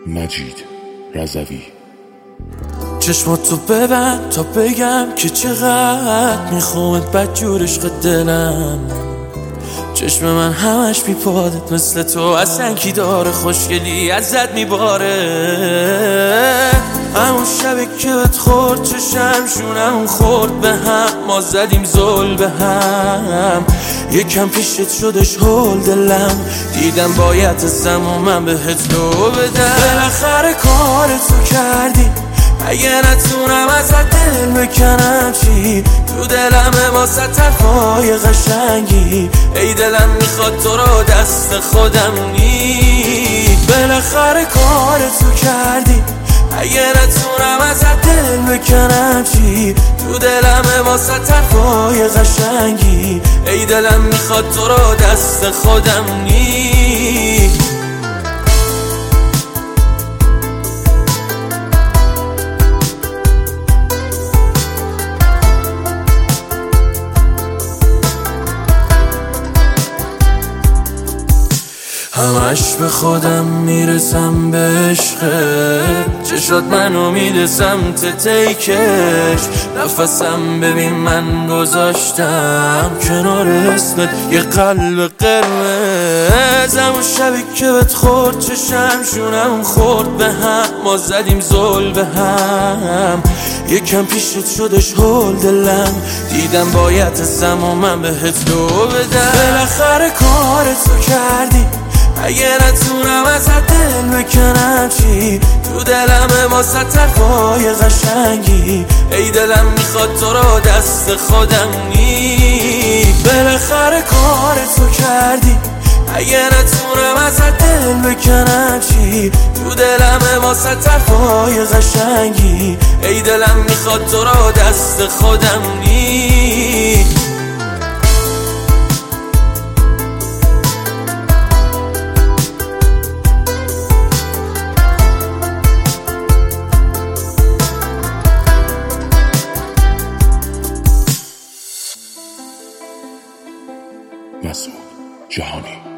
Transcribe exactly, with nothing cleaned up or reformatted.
مجید رضوی. چشماتو ببند تا بگم که چقدر میخوامت بدجور عشق دلم. چشم من همش بیپادت مثل تو اصلا کی داره، خوشگلی ازت میباره. همون شبی که بهت خورد چشم شونم خورد به هم، ما زدیم زل به هم. یکم پیشت شدش هول دلم، دیدم باید ازم و من بهت لو بدم. بالاخره کار تو کردی، اگه نتونم ازت دل بکنم چی؟ تو دلم واسه طرفای قشنگی، ای دلم میخواد تو رو دست خودم نی. بالاخره کار تو کردی، اگه نتونم ازت دل بکنم چی؟ تو دلم واسه طرفای قشنگی، ای دلم میخواد تو رو دست خودم نی. همش به خودم میرسم به عشقت، چشات منو میده سمت تیکش. نفسم ببین من گذاشتم کنار اسمت یه قلب قرمز. همون شبی که بهت خورد چشم شونم خورد به هم، ما زدیم زل به هم. یکم پیشت شدش هول دلم، دیدم باید ازم و من بهت لو بدم. بالاخره کار تو کردی، اگه نتونم ازت دل بکنم چی؟ تو دلم واسه طرفای قشنگی، ای دلم میخواد تو رو دست خودم نی. بالاخره کار تو کردی، اگه نتونم ازت دل بکنم چی؟ تو دلم واسه طرفای قشنگی، ای دلم میخواد تو رو دست خودم نی. مسعود جهانی.